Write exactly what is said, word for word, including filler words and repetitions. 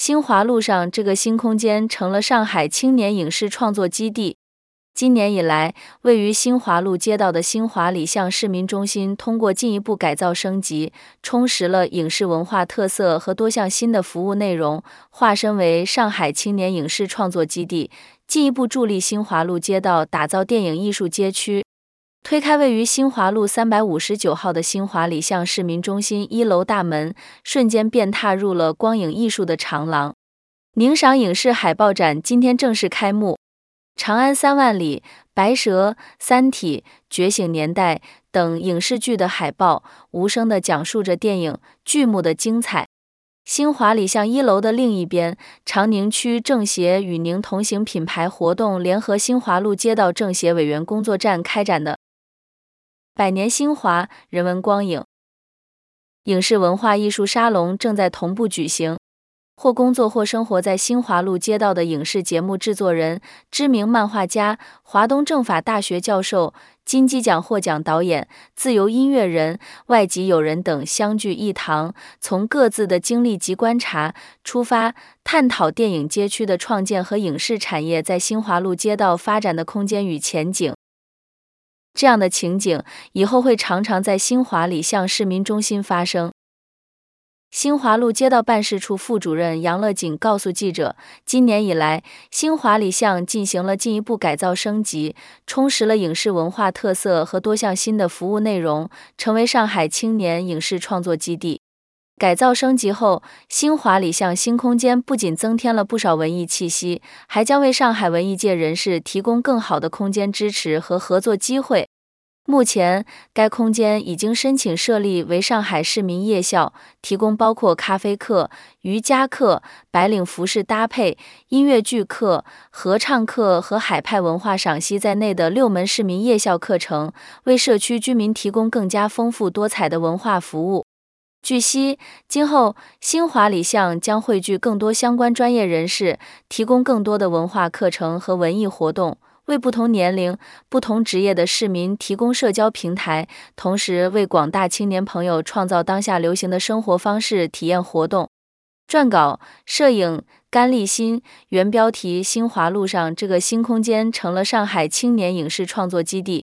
新华路上这个新空间成了上海青年影视创作基地。今年以来，位于新华路街道的新华里巷市民中心通过进一步改造升级，充实了影视文化特色和多项新的服务内容，化身为上海青年影视创作基地，进一步助力新华路街道打造电影艺术街区。推开位于新华路三百五十九号的新华里巷市民中心一楼大门，瞬间便踏入了光影艺术的长廊。宁赏影视海报展今天正式开幕。长安三万里、白蛇、三体、觉醒年代等影视剧的海报，无声地讲述着电影剧目的精彩。新华里巷一楼的另一边，长宁区政协与宁同行品牌活动联合新华路街道政协委员工作站开展的百年新华人文光影影视文化艺术沙龙正在同步举行。或工作或生活在新华路街道的影视节目制作人、知名漫画家、华东政法大学教授、金鸡奖获奖导演、自由音乐人、外籍友人等相聚一堂，从各自的经历及观察出发，探讨电影街区的创建和影视产业在新华路街道发展的空间与前景。这样的情景以后会常常在新华里巷市民中心发生。新华路街道办事处副主任杨乐锦告诉记者，今年以来，新华里巷进行了进一步改造升级，充实了影视文化特色和多项新的服务内容，成为上海青年影视创作基地。改造升级后，新华里巷新空间不仅增添了不少文艺气息，还将为上海文艺界人士提供更好的空间支持和合作机会。目前，该空间已经申请设立为上海市民夜校，提供包括咖啡课、瑜伽课、白领服饰搭配、音乐剧课、合唱课和海派文化赏析在内的六门市民夜校课程，为社区居民提供更加丰富多彩的文化服务。据悉，今后新华里巷将汇聚更多相关专业人士，提供更多的文化课程和文艺活动，为不同年龄、不同职业的市民提供社交平台，同时为广大青年朋友创造当下流行的生活方式体验活动。撰稿：摄影甘立新，原标题：新华路上这个新空间成了上海青年影视创作基地。